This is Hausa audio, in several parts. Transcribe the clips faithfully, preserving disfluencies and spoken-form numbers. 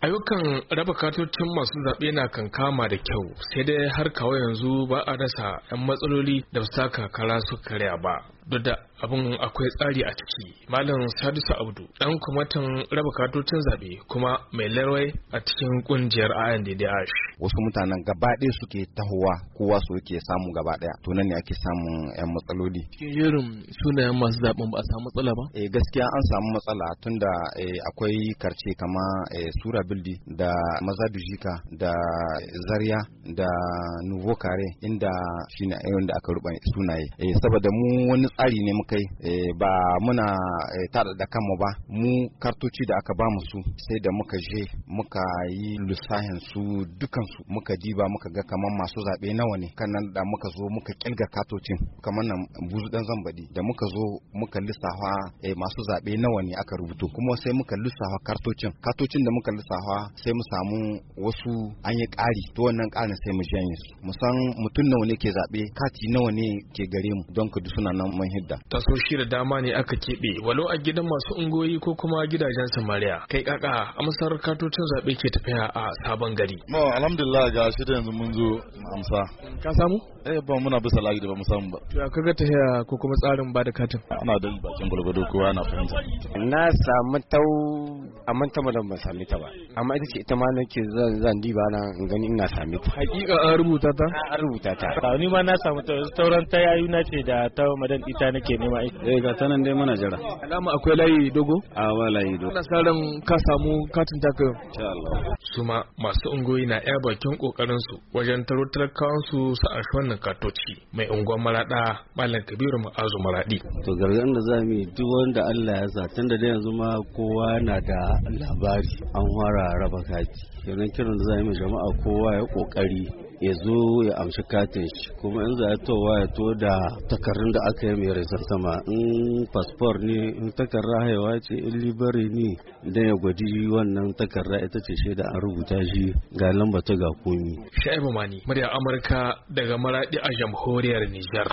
Ayyukan raba katocin masu zaɓe na kankama da kyau, sai dai har kawo yanzu ba a rasa 'yan matsaloli da su taka kara su karya ba. Duk da abin akwai tsari a ciki. Malam Sadisu Abdu, ɗan kwamitin raba katocin zaɓe kuma mai larwai a cikin ƙungiyar A N D D H. Wasu mutanen gaba ɗaya suke tahowa, kowa su yake samu gaba ɗaya. To nan ne ake samun 'yan matsaloli. Cikin jerin sunayen masu zaɓen ba a samu matsala ba? Eh gaskiya an samu matsala tunda eh, akwai karce kama eh, Sura Bildi da Mazadujika da Zarya da Nuvo Kare inda shine wanda aka ruba sunaye. Eh, saboda mu wani tsari ne muka yi eh, ba muna eh, tada da kanmu ba, mu kartoci da aka bamu su sai da muka je muka yi lissahin su dukan su muka diba muka ga kaman masu zabe nawa ne, kan nan da muka zo muka kilga katocin kaman nan buzu dan zambadi da muka zo muka lissafa eh, masu zabe nawa ne aka rubuto, kuma sai muka lissafa kartocin katocin da muka lissafa sai mu samu wasu an yi ƙari, to wannan ƙarin sai mu janye su mu san mutum nawa ne ke zabe, kati nawa ne ke gare mu, don ku suna nan mun hidda. Tasoshi da dama ne aka keɓe walau a gidan masu ungoyi ko kuma gidajen samariya. Kai kaka amsar katocin zaɓe ke tafiya a sabon gari. No, alhamdulillah ga shi da yanzu mun zo amsa. Ka samu? Eh ba muna bisa layi da ba mu samu ba. Ya kaga tafiya ko kuma tsarin ba da katin? Ana da bakin gurgudu kowa na fahimta. Na samu tau amma ta madan ban sami ta ba. Amma ita ce ita ma nake zan zan diba na in gani ina sami ta. Hakika an rubuta ta? An rubuta ta. Ni ma na samu ta tauran ta yayu na ce da ta madan ita nake nema aiki. Eh ga tanan dai muna jira. Alama akwai layi dogo? A ba layi dogo. Ina sa ran ka samu katin taka. Insha Allah. Suma masu ungoyi na iya bakin kokarin su wajen taro talakawan su su arshi wannan katoci. Mai unguwar Marada Malam Kabiru Ma'azu Maradi. To gargaɗin da zamu yi duk wanda Allah ya sa tunda da yanzu ma kowa na da labari an fara raba kati. Kenan kiran da zamu yi jama'a kowa ya kokari ya zo ya amshi katin shi, kuma in za ya towa ya to da takardun da aka yi mai risan sama, in fasfor ne, in takarda haihuwa ce, in libari ne, idan ya gwadi wannan takarda ita ce shaida an rubuta shi ga lamba ta ga komi. Shaibu Mani, murya Amurka daga Maradi a jamhuriyar Nijar.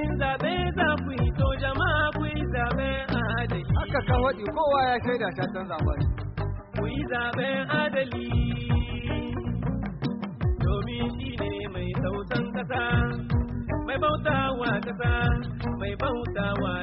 Haka kan waɗi kowa ya shaida ta can zaɓen. Ku yi zaɓen adali domin shi ne mai tausan ƙasa, mai bautawa ƙasa, mai bautawa